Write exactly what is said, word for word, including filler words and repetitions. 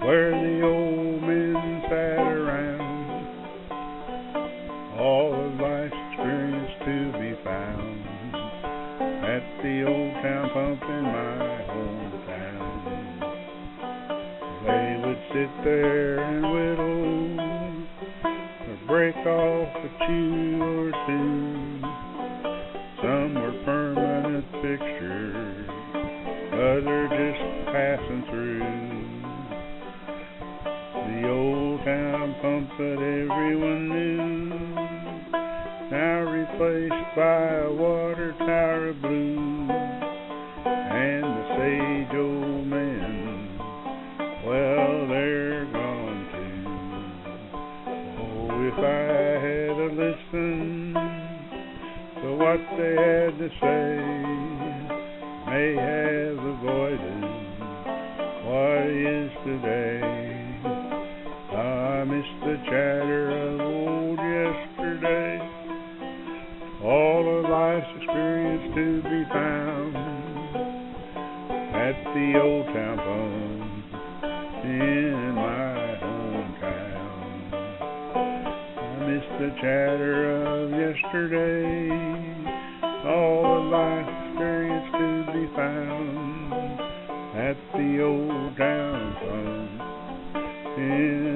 where the old men sat around, all of life's experience to be found at the old town pump in my hometown. They would sit there and whittle or break off a chew or two. Some were permanent fixtures, others just passing through. The old town pump that everyone knew, now replaced by a water tower of blue. And the sage old men, well, they're gone too. Oh, if I had a listened to what they had to say, may have avoided what is today. I miss the chatter of old yesterday, all of life's experience to be found at the old town pump in my hometown. I miss the chatter of yesterday, all of life's experience to be found at the old town pump in